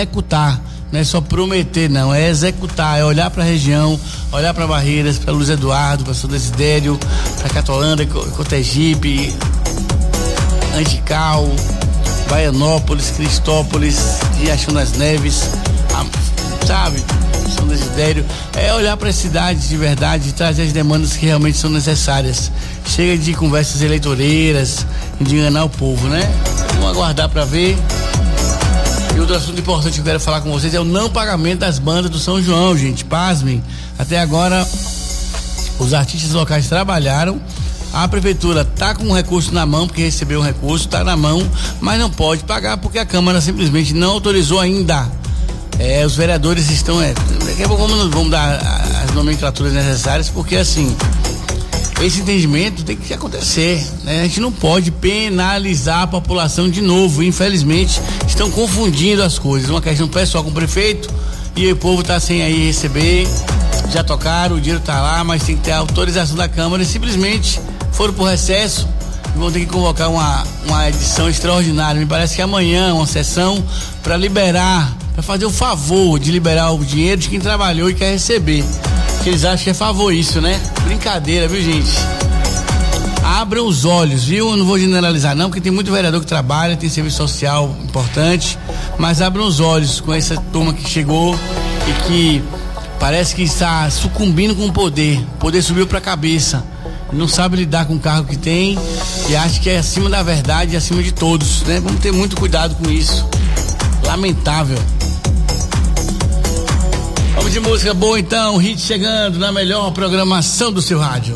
executar, não é só prometer, não, é executar, é olhar para a região, olhar para Barreiras, para Luiz Eduardo, para São Desidério, para Catolândia, Cotegipe, Angical, Baianópolis, Cristópolis, Riachão das Neves, sabe? São Desidério, é olhar para as cidades de verdade e trazer as demandas que realmente são necessárias. Chega de conversas eleitoreiras, de enganar o povo, né? Vamos aguardar para ver. E outro assunto importante que eu quero falar com vocês é o não pagamento das bandas do São João, gente. Pasmem, até agora os artistas locais trabalharam, a prefeitura tá com um recurso na mão, porque recebeu um recurso, tá na mão, mas não pode pagar porque a Câmara simplesmente não autorizou ainda. Os vereadores estão, daqui a pouco vamos dar as nomenclaturas necessárias, porque assim, esse entendimento tem que acontecer, né? A gente não pode penalizar a população de novo, infelizmente estão confundindo as coisas, uma questão pessoal com o prefeito e o povo tá sem aí receber, já tocaram, o dinheiro tá lá, mas tem que ter a autorização da Câmara e simplesmente foram pro recesso e vão ter que convocar uma edição extraordinária, me parece que amanhã uma sessão para liberar, para fazer o favor de liberar o dinheiro de quem trabalhou e quer receber. Eles acham que é favor isso, né? Brincadeira, viu, gente? Abram os olhos, viu? Eu não vou generalizar não, porque tem muito vereador que trabalha, tem serviço social importante, mas abram os olhos com essa turma que chegou e que parece que está sucumbindo com o poder. O poder subiu pra cabeça, não sabe lidar com o cargo que tem e acha que é acima da verdade e acima de todos, né? Vamos ter muito cuidado com isso. Lamentável. Vamos de música boa então, hit chegando na melhor programação do seu rádio.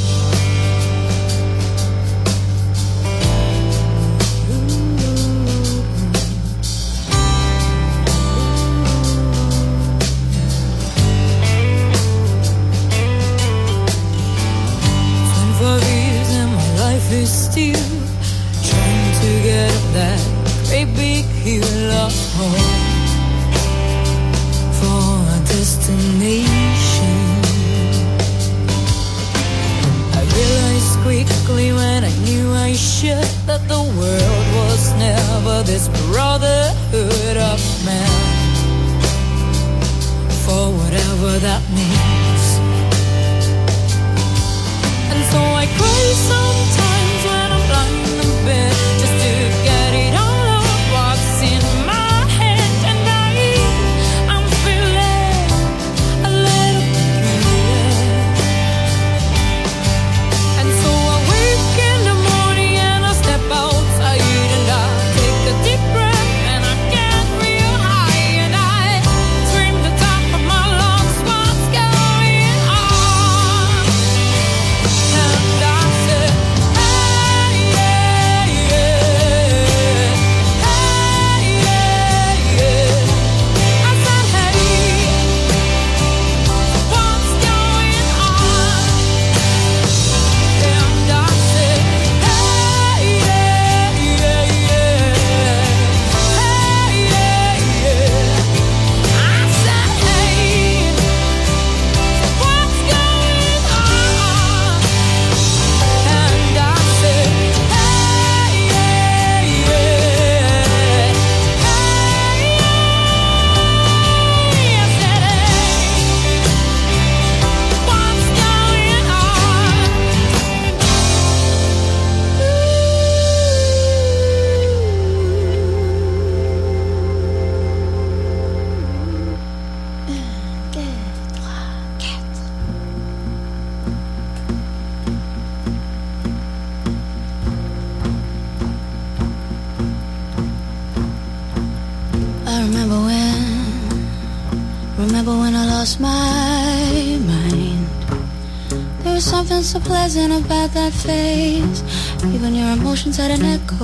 So pleasant about that face. Even your emotions had an echo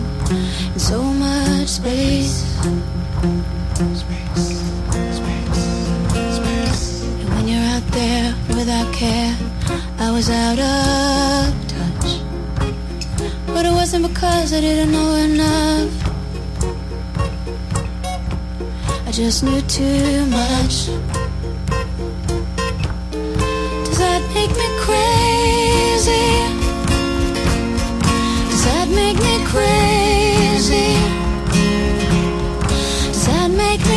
in so much space. And when you're out there without care, I was out of touch. But it wasn't because I didn't know enough. I just knew too much. Does that make me crazy? Does that make me crazy? Does that make me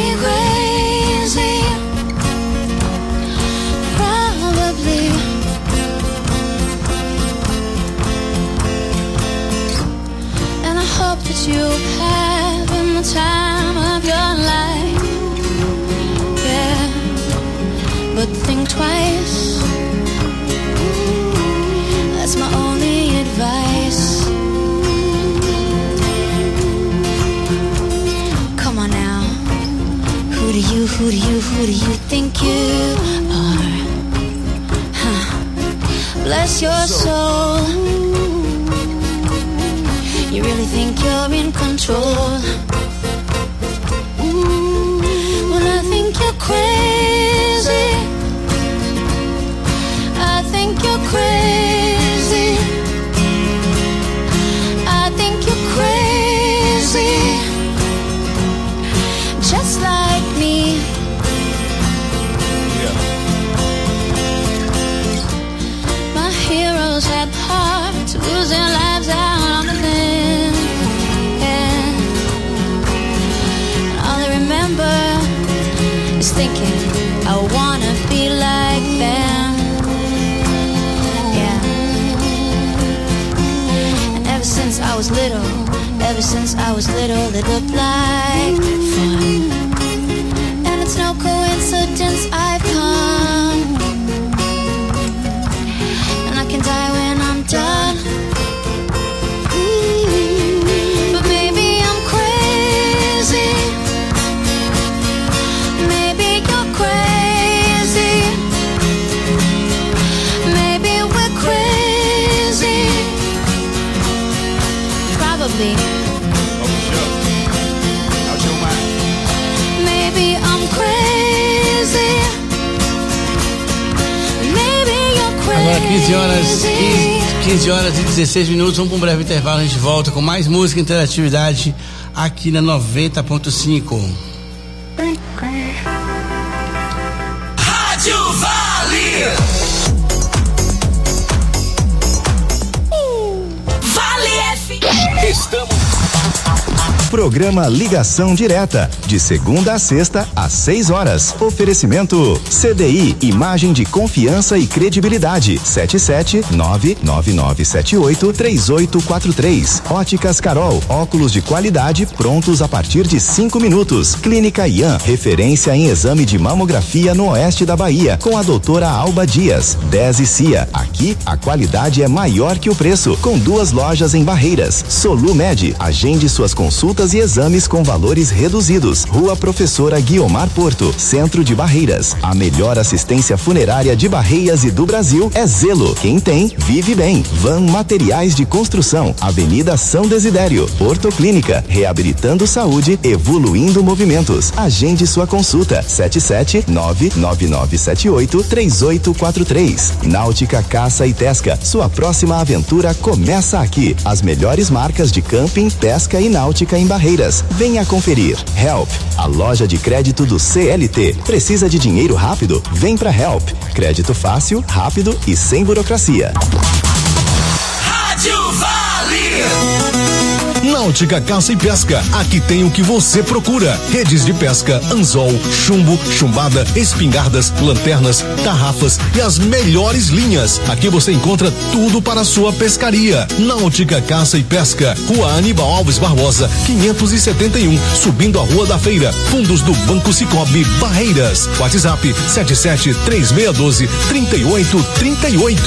who do you think you are? Bless your soul. You really think you're in control? Well, I think you're crazy. I think you're crazy. I think you're crazy. Just like me. My heroes had the heart to lose their lives out on the limb. And all I remember is thinking, I wanna be like them. Yeah. And ever since I was little, it looked like fun. And it's no coincidence I've come. And I can die when I'm done. But maybe I'm crazy. Maybe you're crazy. Maybe we're crazy. Probably. Maybe I'm crazy. Maybe you're crazy. Agora 15 horas e 16 minutos, vamos para um breve intervalo, a gente volta com mais música e interatividade aqui na 90.5. Rádio Vale. Vale F. Estamos. Programa Ligação Direta, de segunda a sexta, às 6 horas. Oferecimento CDI, imagem de confiança e credibilidade. 77999783843. Óticas Carol, óculos de qualidade prontos a partir de 5 minutos. Clínica Ian, referência em exame de mamografia no oeste da Bahia, com a doutora Alba Dias. 10 e Cia, aqui a qualidade é maior que o preço, com 2 lojas em Barreiras. Solumed, agende suas consultas e exames com valores reduzidos. Rua Professora Guiomar Porto, Centro de Barreiras. A melhor assistência funerária de Barreiras e do Brasil é Zelo. Quem tem, vive bem. Van Materiais de Construção, Avenida São Desidério. Porto Clínica, reabilitando saúde, evoluindo movimentos. Agende sua consulta. 77999783843. Náutica Caça e Pesca, sua próxima aventura começa aqui. As melhores marcas de camping, pesca e náutica em Barreiras. Venha conferir. Help, a loja de crédito do CLT. Precisa de dinheiro rápido? Vem pra Help. Crédito fácil, rápido e sem burocracia. Rádio Vale. Náutica Caça e Pesca, aqui tem o que você procura: redes de pesca, anzol, chumbo, chumbada, espingardas, lanternas, tarrafas e as melhores linhas. Aqui você encontra tudo para a sua pescaria. Náutica Caça e Pesca, Rua Aníbal Alves Barbosa, 571, subindo a Rua da Feira, fundos do Banco Cicobi, Barreiras. WhatsApp 7736123838.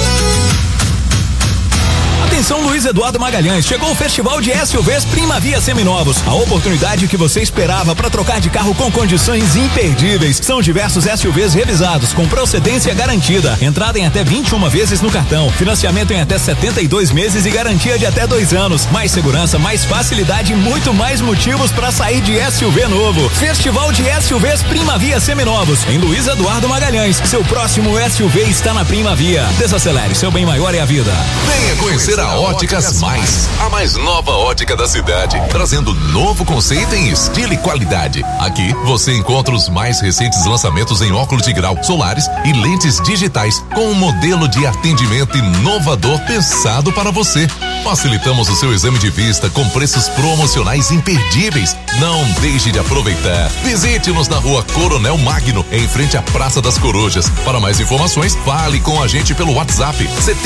Atenção, Luiz Eduardo Magalhães, chegou o Festival de SUVs Primavia Seminovos, a oportunidade que você esperava para trocar de carro com condições imperdíveis. São diversos SUVs revisados com procedência garantida, entrada em até 21 vezes no cartão, financiamento em até 72 meses e garantia de até 2 anos. Mais segurança, mais facilidade e muito mais motivos para sair de SUV novo. Festival de SUVs Primavia Seminovos, em Luiz Eduardo Magalhães. Seu próximo SUV está na Primavia. Desacelere, seu bem maior é a vida. Venha conhecer a Óticas Mais, a mais nova ótica da cidade, trazendo novo conceito em estilo e qualidade. Aqui você encontra os mais recentes lançamentos em óculos de grau, solares e lentes digitais, com um modelo de atendimento inovador pensado para você. Facilitamos o seu exame de vista com preços promocionais imperdíveis. Não deixe de aproveitar. Visite-nos na Rua Coronel Magno, em frente à Praça das Corujas. Para mais informações, fale com a gente pelo WhatsApp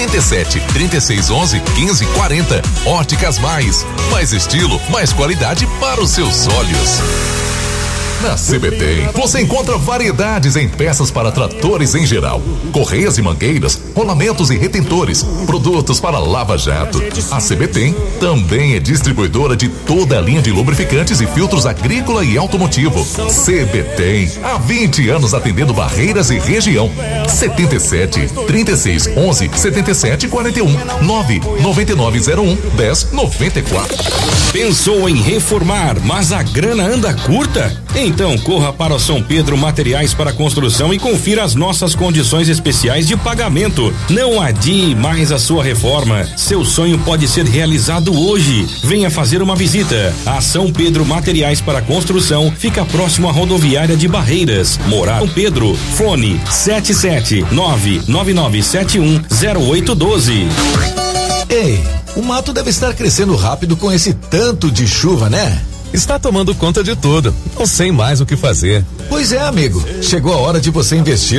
7736111540. Óticas Mais estilo, mais qualidade para os seus olhos. Na CBTEM, você encontra variedades em peças para tratores em geral, correias e mangueiras, rolamentos e retentores, produtos para lava-jato. A CBTEM também é distribuidora de toda a linha de lubrificantes e filtros agrícola e automotivo. CBTEM, há 20 anos atendendo Barreiras e região. 77 36 11 77 41 99901 1094. Pensou em reformar, mas a grana anda curta? Então corra para o São Pedro Materiais para Construção e confira as nossas condições especiais de pagamento. Não adie mais a sua reforma. Seu sonho pode ser realizado hoje. Venha fazer uma visita. A São Pedro Materiais para Construção fica próximo à rodoviária de Barreiras. Morar São Pedro. Fone 77999710812. Ei, o mato deve estar crescendo rápido com esse tanto de chuva, né? Está tomando conta de tudo. Não sei mais o que fazer. Pois é, amigo. Chegou a hora de você investir